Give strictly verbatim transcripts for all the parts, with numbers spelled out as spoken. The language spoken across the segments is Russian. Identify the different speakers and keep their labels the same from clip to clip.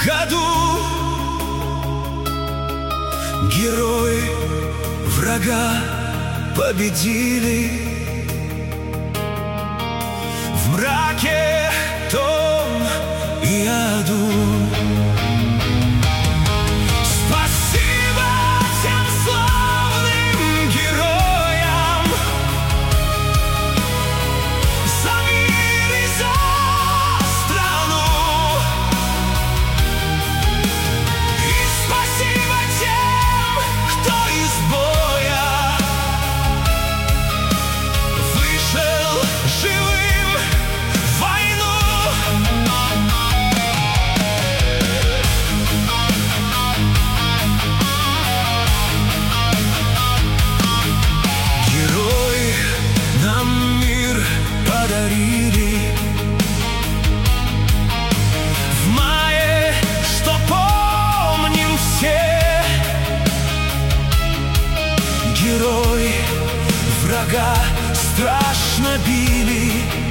Speaker 1: году герои врага победили. В мраке том и аду спасибо тем славным героям за мир и за страну. И спасибо тем, кто из боя вышел живым в войну. Герои нам мир подарили в мае, что помним все. Герои врага страшно били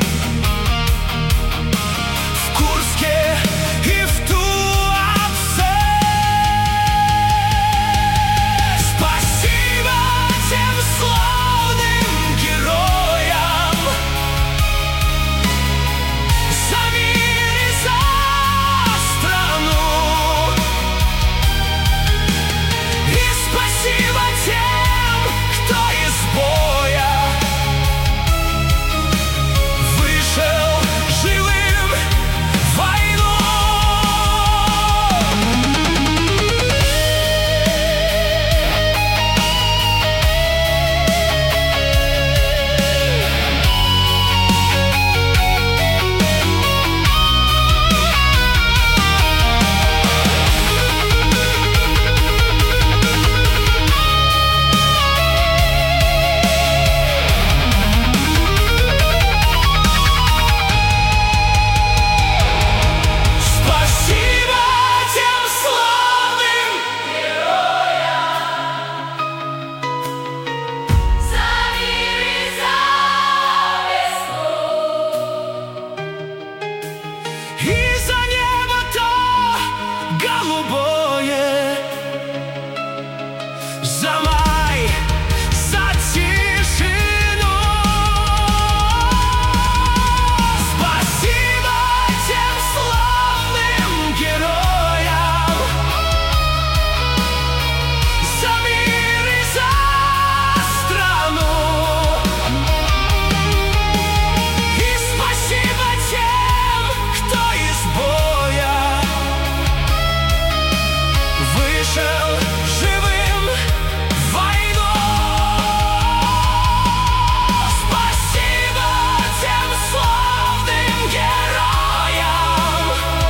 Speaker 1: в Курске и в Туапсе. Спасибо тем славным героям за мир и за страну. И спасибо тем, кто из боя вышел живым в войну. Спасибо тем славным героям за мир и за весну. И за небо то голубое, за май, за тишину. Спасибо тем славным героям за мир и за страну. И спасибо тем, кто из боя вышел живым в войну. Спасибо тем славным героям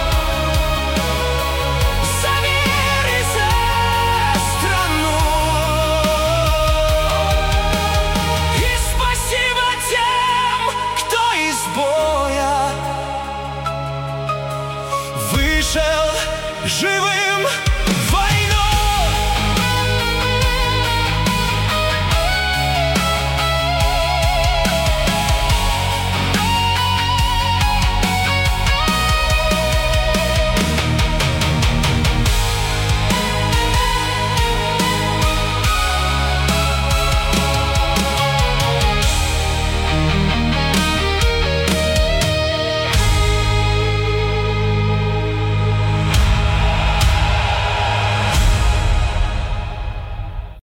Speaker 1: за мир и за страну. И спасибо тем, кто из боя вышел живым